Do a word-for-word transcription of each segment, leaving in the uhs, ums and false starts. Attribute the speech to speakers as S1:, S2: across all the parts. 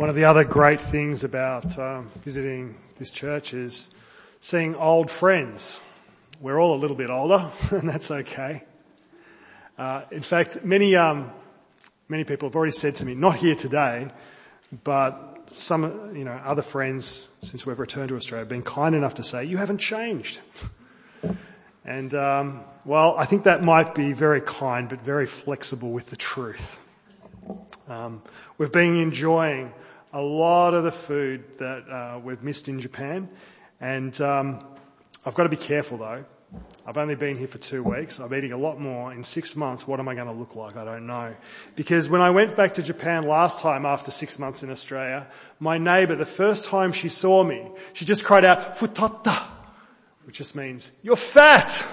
S1: One of the other great things about um, visiting this church is seeing old friends. We're all a little bit older, and that's okay. Uh, in fact, many um, many people have already said to me, not here today, but some, you know, other friends since we've returned to Australia have been kind enough to say, "You haven't changed." And um, well, I think that might be very kind, but very flexible with the truth. Um, we've been enjoying a lot of the food that uh, we've missed in Japan, and um, I've got to be careful though. I've only been here for two weeks. I'm eating a lot more. In six months, what am I going to look like? I don't know. Because when I went back to Japan last time after six months in Australia, my neighbour, the first time she saw me, she just cried out, "Futatta," which just means, "You're fat!"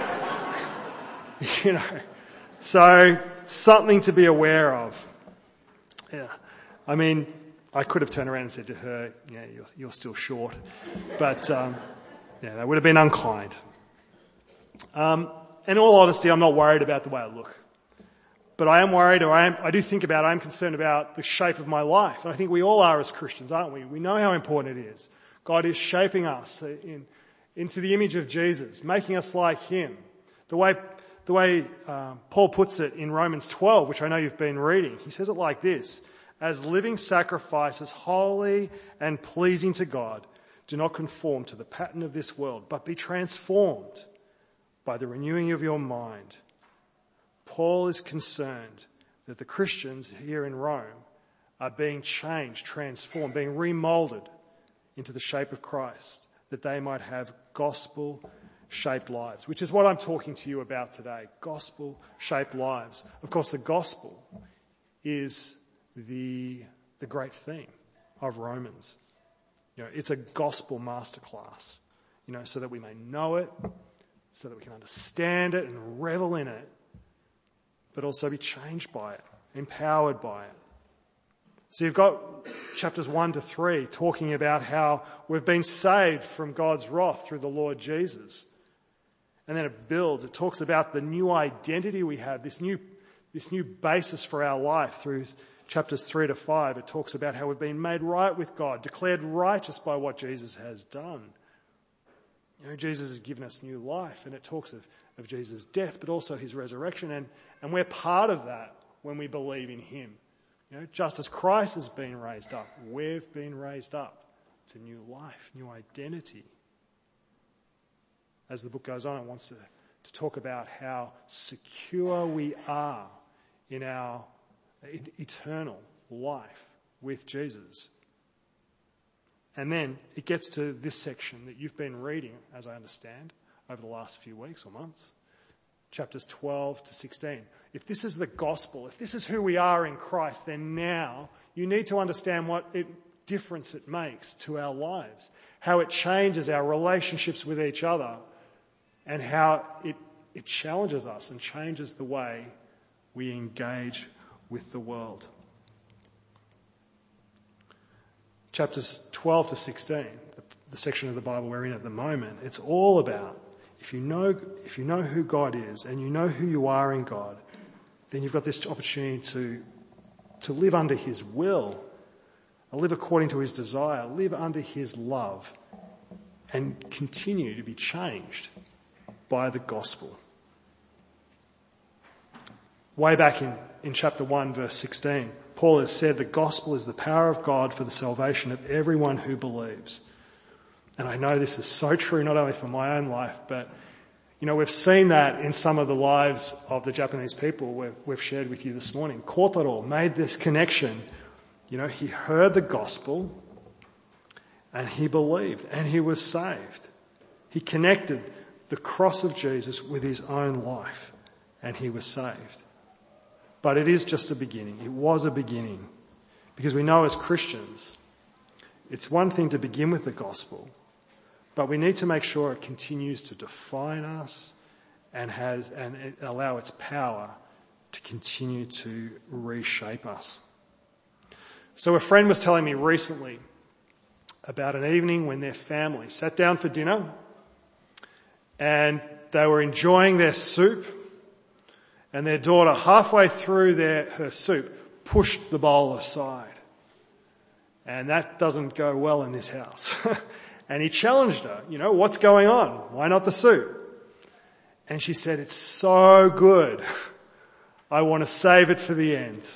S1: You know, so something to be aware of. Yeah. I mean, I could have turned around and said to her, "Yeah, you're, you're still short," but um, yeah, that would have been unkind. Um, in all honesty, I'm not worried about the way I look, but I am worried, or I am, I do think about, I am concerned about the shape of my life. And I think we all are as Christians, aren't we? We know how important it is. God is shaping us in, into the image of Jesus, making us like Him. The way, the way um, Paul puts it in Romans twelve, which I know you've been reading, he says it like this: "As living sacrifices, holy and pleasing to God, do not conform to the pattern of this world, but be transformed by the renewing of your mind." Paul is concerned that the Christians here in Rome are being changed, transformed, being remolded into the shape of Christ, that they might have gospel-shaped lives, which is what I'm talking to you about today, gospel-shaped lives. Of course, the gospel is the the great theme of Romans. You know, it's a gospel masterclass, you know, so that we may know it, so that we can understand it and revel in it, but also be changed by it, empowered by it. So you've got chapters one to three talking about how we've been saved from God's wrath through the Lord Jesus. And then it builds, it talks about the new identity we have, this new, this new basis for our life through chapters three to five. It talks about how we've been made right with God, declared righteous by what Jesus has done. You know, Jesus has given us new life, and it talks of, of Jesus' death, but also His resurrection, and, and we're part of that when we believe in Him. You know, just as Christ has been raised up, we've been raised up to new life, new identity. As the book goes on, it wants to, to talk about how secure we are in our eternal life with Jesus. And then it gets to this section that you've been reading, as I understand, over the last few weeks or months, chapters twelve to sixteen. If this is the gospel, if this is who we are in Christ, then now you need to understand what it, difference it makes to our lives, how it changes our relationships with each other, and how it, it challenges us and changes the way we engage with the world. Chapters twelve to sixteen, the, the section of the Bible we're in at the moment, it's all about if you know if you know who God is and you know who you are in God, then you've got this opportunity to to live under His will, live according to His desire, live under His love, and continue to be changed by the gospel. Way back in, in chapter one, verse sixteen, Paul has said the gospel is the power of God for the salvation of everyone who believes. And I know this is so true, not only for my own life, but, you know, we've seen that in some of the lives of the Japanese people we've, we've shared with you this morning. Kotaro made this connection. You know, he heard the gospel and he believed and he was saved. He connected the cross of Jesus with his own life and he was saved. But it is just a beginning. It was a beginning. Because we know as Christians, it's one thing to begin with the gospel, but we need to make sure it continues to define us and has and allow its power to continue to reshape us. So a friend was telling me recently about an evening when their family sat down for dinner and they were enjoying their soup, and their daughter, halfway through their, her soup, pushed the bowl aside. And that doesn't go well in this house. And he challenged her, you know, what's going on? Why not the soup? And she said, it's so good. I want to save it for the end.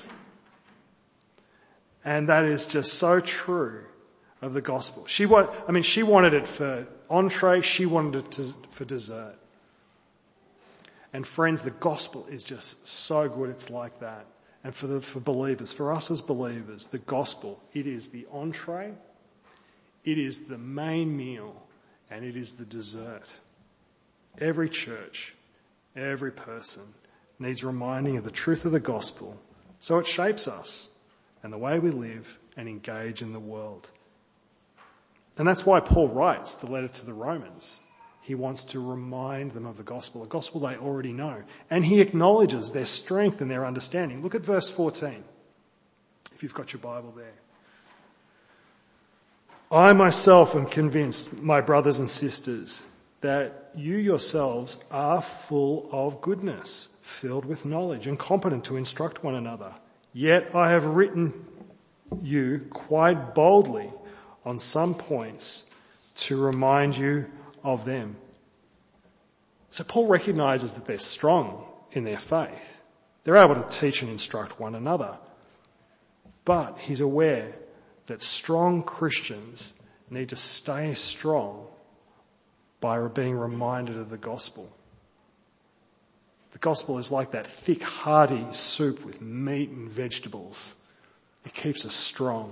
S1: And that is just so true of the gospel. She want, I mean, she wanted it for entree. She wanted it to, for dessert. And friends, the gospel is just so good. It's like that. And for the, for believers, for us as believers, the gospel, it is the entree, it is the main meal, and it is the dessert. Every church, every person needs reminding of the truth of the gospel so it shapes us and the way we live and engage in the world. And that's why Paul writes the letter to the Romans. He wants to remind them of the gospel, a gospel they already know. And he acknowledges their strength and their understanding. Look at verse fourteen, if you've got your Bible there. I myself am convinced, my brothers and sisters, that you yourselves are full of goodness, filled with knowledge and competent to instruct one another. Yet I have written you quite boldly on some points to remind you of them. So Paul recognizes that they're strong in their faith. They're able to teach and instruct one another. But he's aware that strong Christians need to stay strong by being reminded of the gospel. The gospel is like that thick, hearty soup with meat and vegetables. It keeps us strong.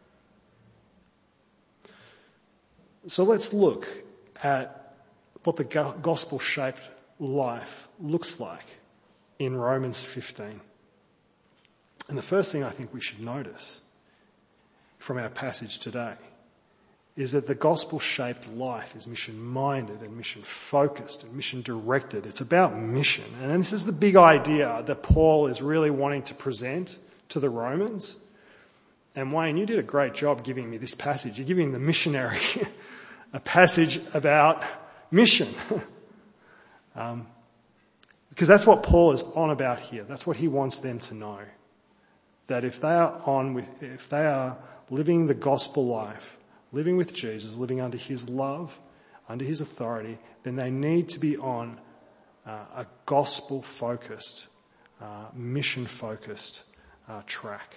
S1: So let's look at what the gospel-shaped life looks like in Romans fifteen. And the first thing I think we should notice from our passage today is that the gospel-shaped life is mission-minded and mission-focused and mission-directed. It's about mission. And this is the big idea that Paul is really wanting to present to the Romans. And Wayne, you did a great job giving me this passage. You're giving the missionary a passage about mission. um, because that's what Paul is on about here. That's what he wants them to know. That if they are on with, if they are living the gospel life, living with Jesus, living under his love, under his authority, then they need to be on uh, a gospel-focused, uh, mission-focused uh, track.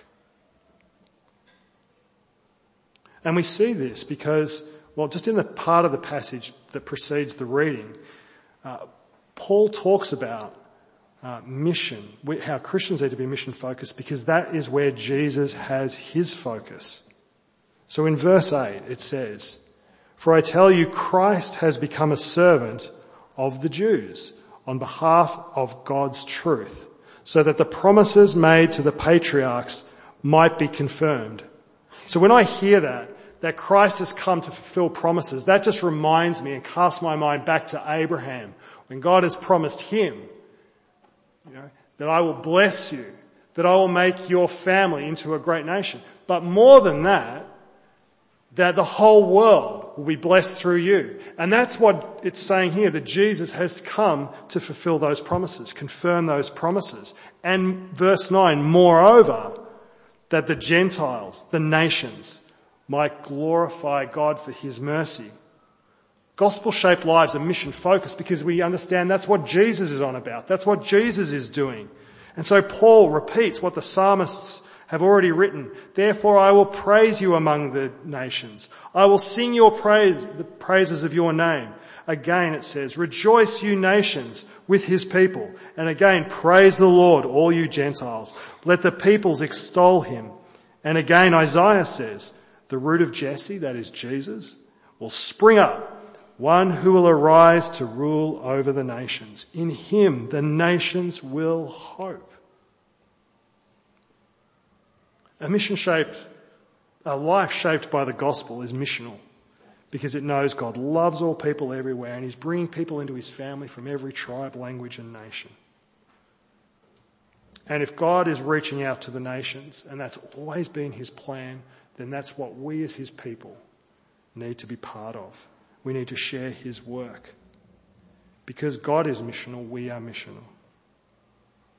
S1: And we see this because, well, just in the part of the passage that precedes the reading, uh, Paul talks about uh, mission, how Christians need to be mission-focused because that is where Jesus has his focus. So in verse eight it says, "For I tell you, Christ has become a servant of the Jews on behalf of God's truth, so that the promises made to the patriarchs might be confirmed." So when I hear that, that Christ has come to fulfill promises, that just reminds me and casts my mind back to Abraham, when God has promised him, you know, that I will bless you, that I will make your family into a great nation. But more than that, that the whole world will be blessed through you. And that's what it's saying here, that Jesus has come to fulfill those promises, confirm those promises. And verse nine, moreover, that the Gentiles, the nations, might glorify God for his mercy. Gospel-shaped lives are mission-focused because we understand that's what Jesus is on about. That's what Jesus is doing. And so Paul repeats what the psalmists have already written. Therefore I will praise you among the nations. I will sing your praise, the praises of your name. Again it says, rejoice you nations with his people. And again, praise the Lord, all you Gentiles. Let the peoples extol him. And again Isaiah says, the root of Jesse, that is Jesus, will spring up, one who will arise to rule over the nations. In him the nations will hope. A mission-shaped, a life shaped by the gospel is missional because it knows God loves all people everywhere and he's bringing people into his family from every tribe, language and nation. And if God is reaching out to the nations, and that's always been his plan, then that's what we as his people need to be part of. We need to share his work. Because God is missional, we are missional.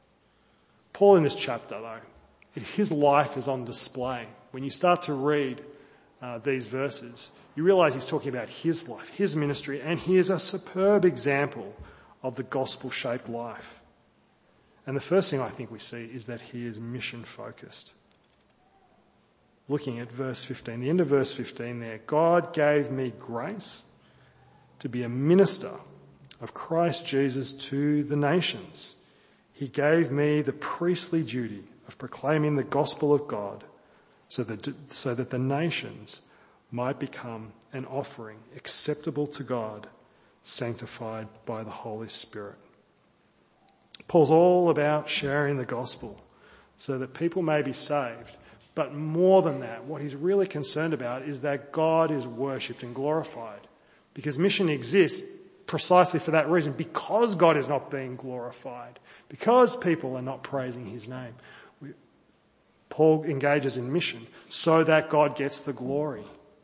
S1: Paul in this chapter though, his life is on display. When you start to read uh, these verses, you realise he's talking about his life, his ministry, and he is a superb example of the gospel-shaped life. And the first thing I think we see is that he is mission-focused. Looking at verse fifteen, the end of verse fifteen there, God gave me grace to be a minister of Christ Jesus to the nations. He gave me the priestly duty of proclaiming the gospel of God so that, so that the nations might become an offering acceptable to God, sanctified by the Holy Spirit. Paul's all about sharing the gospel so that people may be saved. But more than that, what he's really concerned about is that God is worshipped and glorified. Because mission exists precisely for that reason, because God is not being glorified, because people are not praising his name. We, Paul engages in mission so that God gets the glory.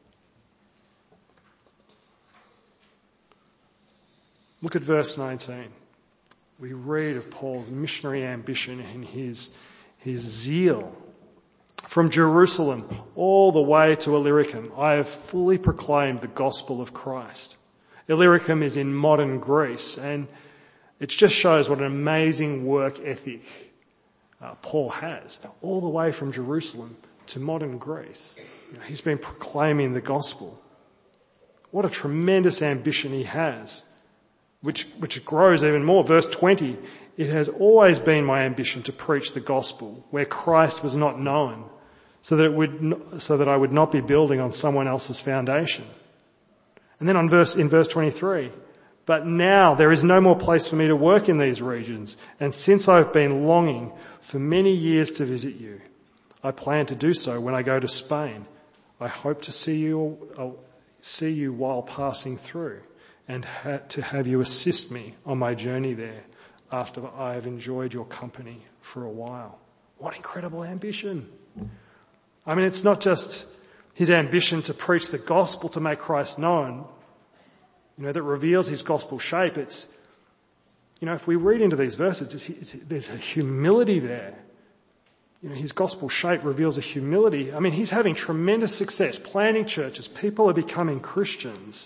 S1: Look at verse nineteen. We read of Paul's missionary ambition and his, his zeal. From Jerusalem all the way to Illyricum, I have fully proclaimed the gospel of Christ. Illyricum is in modern Greece, and it just shows what an amazing work ethic uh, Paul has. All the way from Jerusalem to modern Greece. You know, he's been proclaiming the gospel. What a tremendous ambition he has, which, which grows even more. Verse twenty, it has always been my ambition to preach the gospel where Christ was not known, so that it would, so that I would not be building on someone else's foundation. And then on verse, in verse twenty-three, but now there is no more place for me to work in these regions, and since I've been longing for many years to visit you, I plan to do so when I go to Spain. I hope to see you, uh, see you while passing through, and ha- to have you assist me on my journey there after I have enjoyed your company for a while. What incredible ambition. I mean, it's not just his ambition to preach the gospel to make Christ known, you know, that reveals his gospel shape. It's, you know, if we read into these verses, it's, it's, there's a humility there. You know, his gospel shape reveals a humility. I mean, he's having tremendous success planting churches. People are becoming Christians.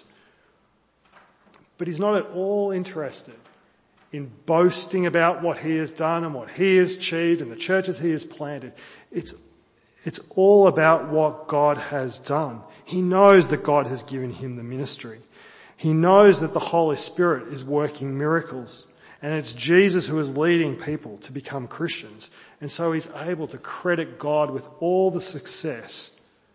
S1: But he's not at all interested in boasting about what he has done and what he has achieved and the churches he has planted. It's It's all about what God has done. He knows that God has given him the ministry. He knows that the Holy Spirit is working miracles, and it's Jesus who is leading people to become Christians. And so he's able to credit God with all the success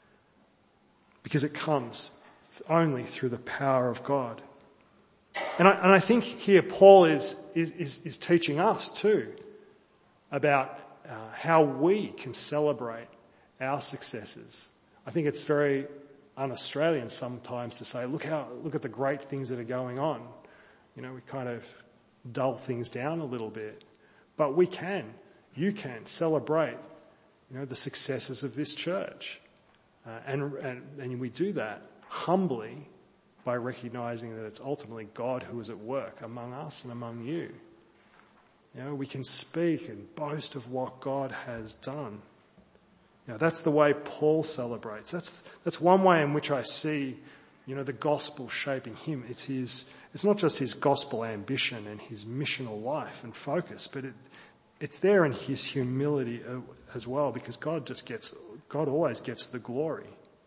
S1: because it comes only through the power of God. And I, and I think here Paul is, is, is, is teaching us too about uh, how we can celebrate our successes. I think it's very un-Australian sometimes to say, look how, look at the great things that are going on. You know, we kind of dull things down a little bit. But we can, you can celebrate, you know, the successes of this church. Uh, and, and, and we do that humbly by recognizing that it's ultimately God who is at work among us and among you. You know, we can speak and boast of what God has done. You know, that's the way Paul celebrates. That's, that's one way in which I see, you know, the gospel shaping him. It's his, it's not just his gospel ambition and his missional life and focus, but it, it's there in his humility as well, because God just gets, God always gets the glory.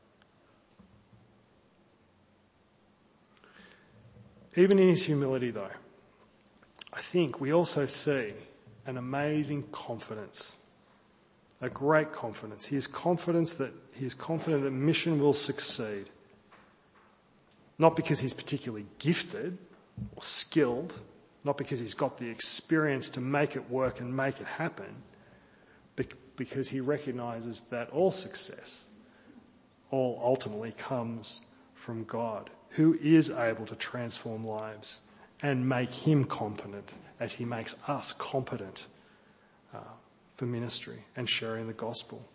S1: Even in his humility though, I think we also see an amazing confidence. A great confidence. He is confidence that he is confident that mission will succeed. Not because he's particularly gifted or skilled, not because he's got the experience to make it work and make it happen, but because he recognizes that all success, all ultimately comes from God, who is able to transform lives and make him competent as he makes us competent uh, for ministry and sharing the gospel.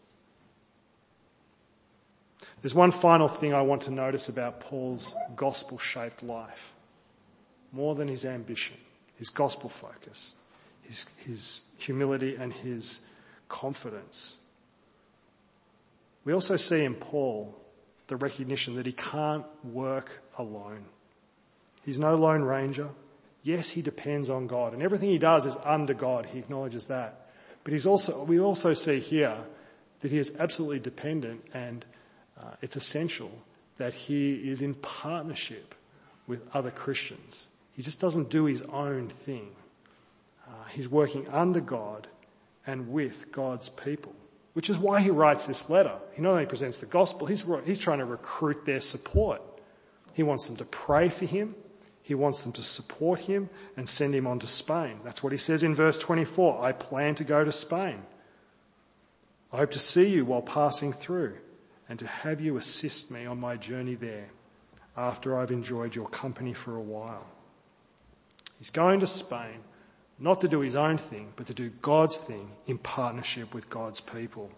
S1: There's one final thing I want to notice about Paul's gospel-shaped life. More than his ambition, his gospel focus, his, his humility and his confidence. We also see in Paul the recognition that he can't work alone. He's no lone ranger. Yes, he depends on God, and everything he does is under God. He acknowledges that. But he's also, we also see here that he is absolutely dependent, and uh, it's essential that he is in partnership with other Christians. He just doesn't do his own thing. Uh, he's working under God and with God's people, which is why he writes this letter. He not only presents the gospel, he's, he's trying to recruit their support. He wants them to pray for him. He wants them to support him and send him on to Spain. That's what he says in verse twenty-four. I plan to go to Spain. I hope to see you while passing through and to have you assist me on my journey there after I've enjoyed your company for a while. He's going to Spain, not to do his own thing, but to do God's thing in partnership with God's people.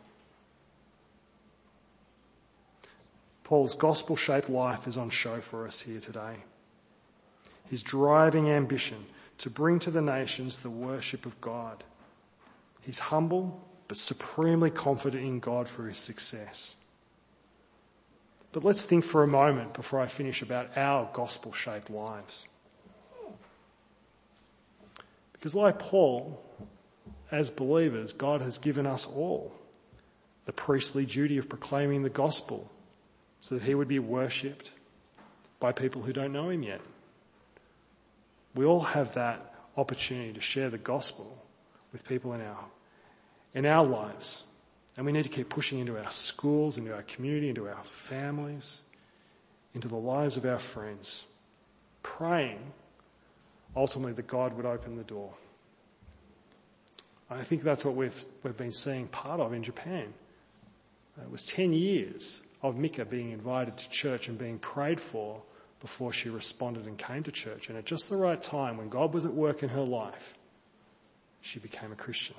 S1: Paul's gospel-shaped life is on show for us here today. His driving ambition to bring to the nations the worship of God. He's humble, but supremely confident in God for his success. But let's think for a moment before I finish about our gospel-shaped lives. Because like Paul, as believers, God has given us all the priestly duty of proclaiming the gospel so that he would be worshipped by people who don't know him yet. We all have that opportunity to share the gospel with people in our in our lives. And we need to keep pushing into our schools, into our community, into our families, into the lives of our friends, praying ultimately that God would open the door. I think that's what we've we've been seeing part of in Japan. It was ten years of Mika being invited to church and being prayed for before she responded and came to church. And at just the right time, when God was at work in her life, she became a Christian.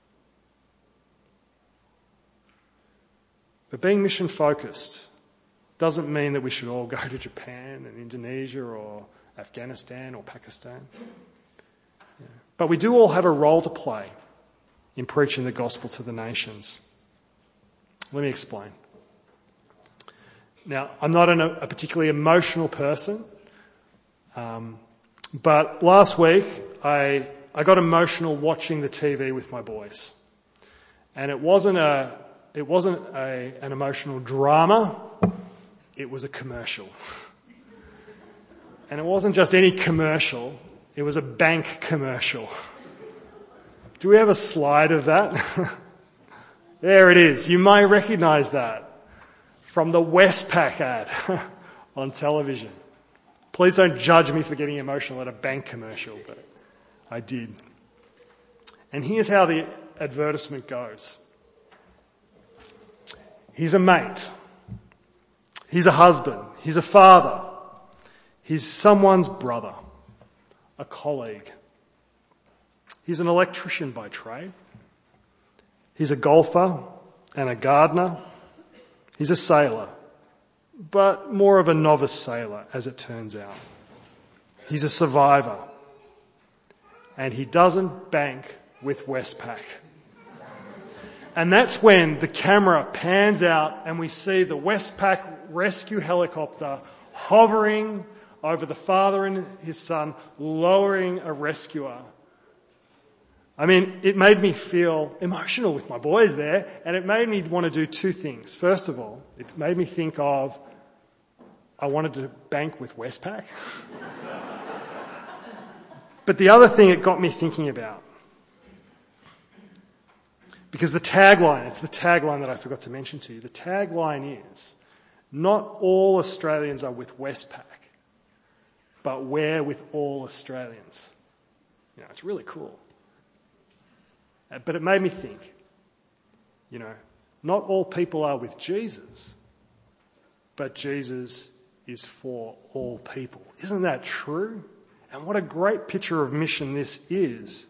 S1: But being mission focused doesn't mean that we should all go to Japan and Indonesia or Afghanistan or Pakistan. Yeah. But we do all have a role to play in preaching the gospel to the nations. Let me explain. Now, I'm not an, a particularly emotional person, um, but last week I I got emotional watching the T V with my boys, and it wasn't a it wasn't a an emotional drama. It was a commercial, and it wasn't just any commercial. It was a bank commercial. Do we have a slide of that? There it is. You may recognise that from the Westpac ad on television. Please don't judge me for getting emotional at a bank commercial, but I did. And here's how the advertisement goes. He's a mate. He's a husband. He's a father. He's someone's brother. A colleague. He's an electrician by trade. He's a golfer and a gardener. He's a sailor, but more of a novice sailor, as it turns out. He's a survivor, and he doesn't bank with Westpac. And that's when the camera pans out and we see the Westpac rescue helicopter hovering over the father and his son, lowering a rescuer. I mean, it made me feel emotional with my boys there, and it made me want to do two things. First of all, it made me think of, I wanted to bank with Westpac. But the other thing it got me thinking about, because the tagline, it's the tagline that I forgot to mention to you. The tagline is, not all Australians are with Westpac, but we're with all Australians. You know, it's really cool. But it made me think, you know, not all people are with Jesus, but Jesus is for all people. Isn't that true? And what a great picture of mission this is.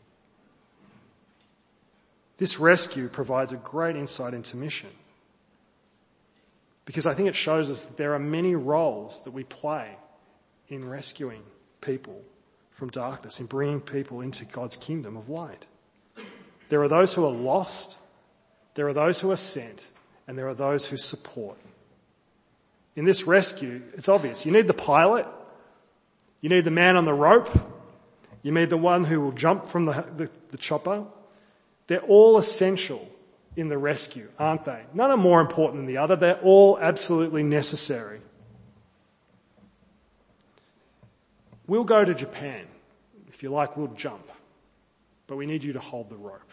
S1: This rescue provides a great insight into mission, because I think it shows us that there are many roles that we play in rescuing people from darkness, in bringing people into God's kingdom of light. There are those who are lost, there are those who are sent, and there are those who support. In this rescue, it's obvious. You need the pilot. You need the man on the rope. You need the one who will jump from the, the, the chopper. They're all essential in the rescue, aren't they? None are more important than the other. They're all absolutely necessary. We'll go to Japan. If you like, we'll jump. But we need you to hold the rope.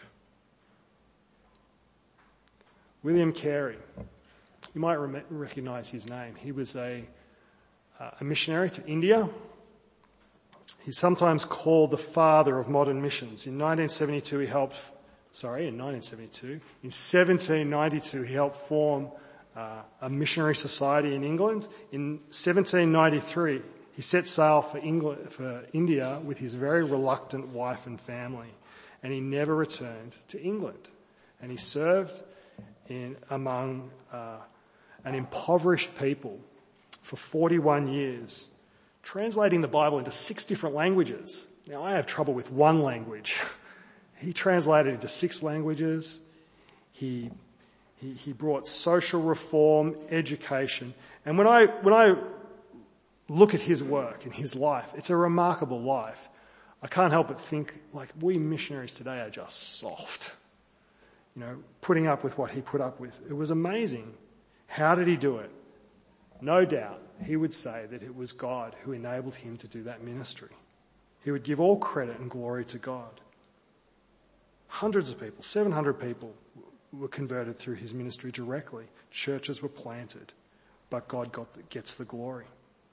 S1: William Carey. You might re- recognise his name. He was a, uh, a missionary to India. He's sometimes called the father of modern missions. In nineteen seventy-two, he helped, sorry, in nineteen seventy-two, in seventeen ninety-two, he helped form uh, a missionary society in England. In seventeen ninety-three, he set sail for England, for India with his very reluctant wife and family, and he never returned to England. And he served in among uh, an impoverished people for forty-one years, translating the Bible into six different languages. Now, I have trouble with one language. He translated into six languages. He, he, he brought social reform, education. And when I, when I look at his work and his life, it's a remarkable life. I can't help but think, like, we missionaries today are just soft. You know, putting up with what he put up with. It was amazing. How did he do it? No doubt he would say that it was God who enabled him to do that ministry. He would give all credit and glory to God. Hundreds of people, seven hundred people were converted through his ministry directly. Churches were planted, but God got the, gets the glory.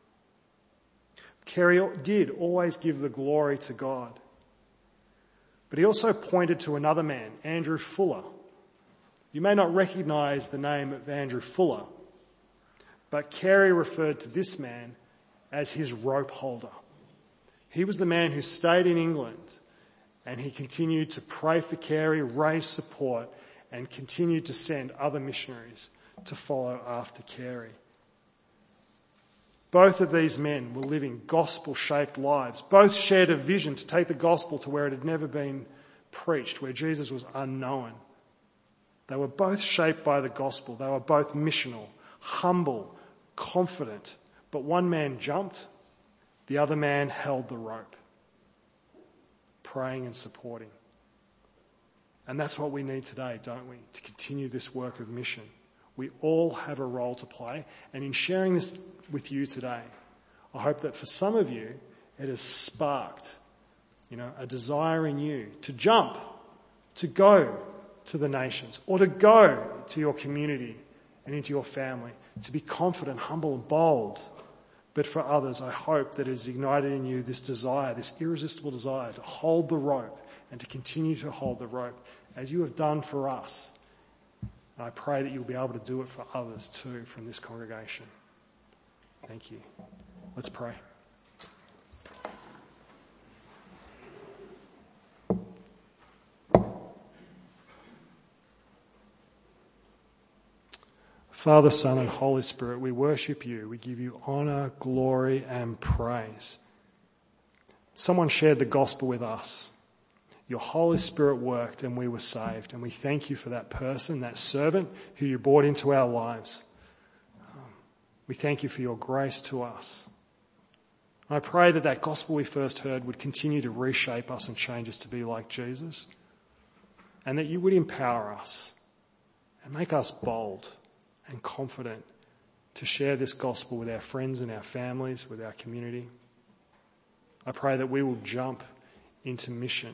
S1: Carey did always give the glory to God. But he also pointed to another man, Andrew Fuller. You may not recognise the name of Andrew Fuller, but Carey referred to this man as his rope holder. He was the man who stayed in England, and he continued to pray for Carey, raise support, and continued to send other missionaries to follow after Carey. Both of these men were living gospel-shaped lives. Both shared a vision to take the gospel to where it had never been preached, where Jesus was unknown. They were both shaped by the gospel. They were both missional, humble, confident. But one man jumped, the other man held the rope, praying and supporting. And that's what we need today, don't we? To continue this work of mission. We all have a role to play. And in sharing this with you today, I hope that for some of you, it has sparked, you know, a desire in you to jump, to go to the nations, or to go to your community and into your family, to be confident, humble and bold. But for others, I hope that it has ignited in you this desire, this irresistible desire to hold the rope and to continue to hold the rope as you have done for us. And I pray that you'll be able to do it for others too from this congregation. Thank you. Let's pray. Father, Son, and Holy Spirit, we worship you. We give you honour, glory, and praise. Someone shared the gospel with us. Your Holy Spirit worked and we were saved. And we thank you for that person, that servant who you brought into our lives. Um, we thank you for your grace to us. I pray that that gospel we first heard would continue to reshape us and change us to be like Jesus. And that you would empower us and make us bold and confident to share this gospel with our friends and our families, with our community. I pray that we will jump into mission.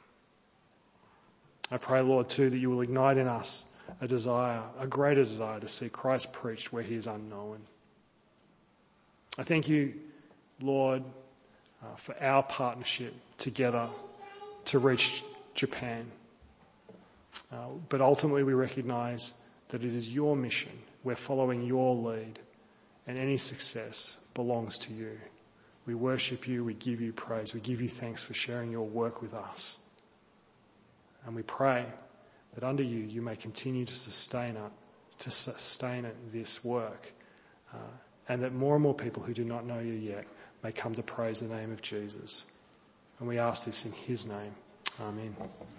S1: I pray, Lord, too, that you will ignite in us a desire, a greater desire to see Christ preached where he is unknown. I thank you, Lord, uh, for our partnership together to reach Japan. Uh, but ultimately we recognise that it is your mission. We're following your lead, and any success belongs to you. We worship you, we give you praise, we give you thanks for sharing your work with us. And we pray that under you, you may continue to sustain it, to sustain it, this work, uh, and that more and more people who do not know you yet may come to praise the name of Jesus. And we ask this in his name. Amen.